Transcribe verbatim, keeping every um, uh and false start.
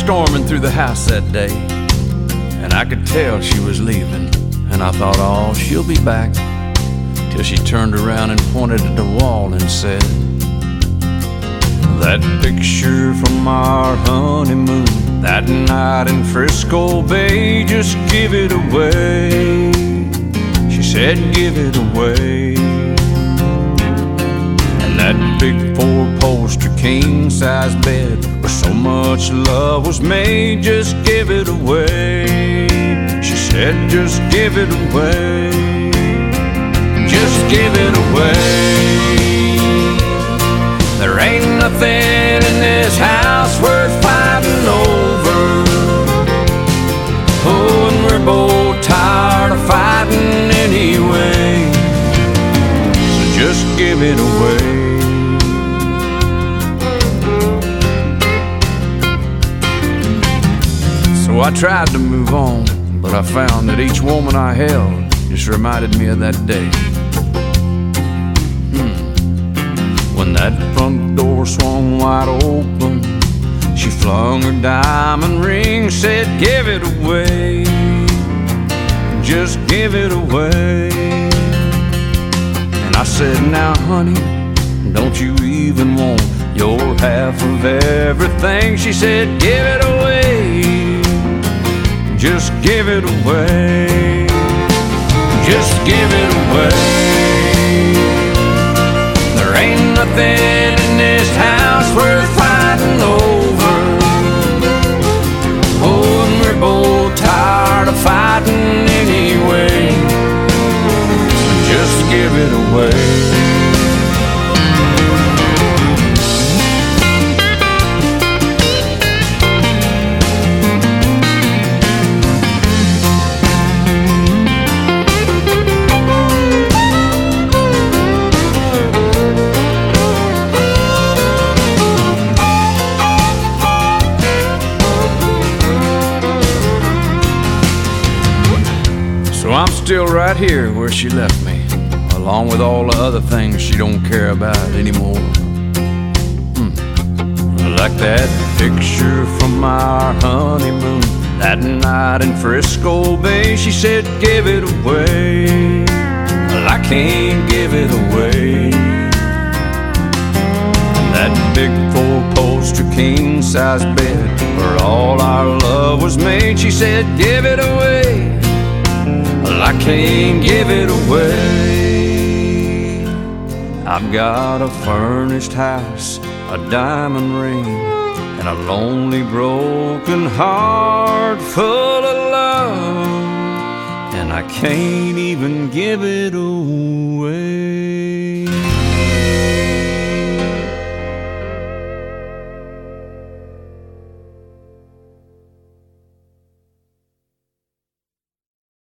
storming through the house that day, and I could tell she was leaving. And I thought, oh, she'll be back, till she turned around and pointed at the wall and said, that picture from our honeymoon, that night in Frisco Bay, just give it away. She said, give it away. And that big four-poster king-size bed where so much love was made, just give it away. She said, just give it away. Just give it away. There ain't nothing in this house worth fighting over. Oh, and we're both tired of fighting anyway. So just give it away. So I tried to move on, but I found that each woman I held just reminded me of that day. Hmm. When that front door swung wide open, she flung her diamond ring, said, give it away. Just give it away. And I said, now honey, don't you even want your half of everything? She said, give it away. Just give it away. Just give it away. There ain't nothing in this house worth fighting over. Oh, and we're both tired of fighting anyway. So just give it away. So I'm still right here where she left me, along with all the other things she don't care about anymore. Hmm. Like that picture from our honeymoon, that night in Frisco Bay. She said, give it away. Well, I can't give it away. And that big four-poster king-size bed where all our love was made, she said, give it away. Well, I can't give it away. I've got a furnished house, a diamond ring, and a lonely broken heart full of love, and I can't even give it away.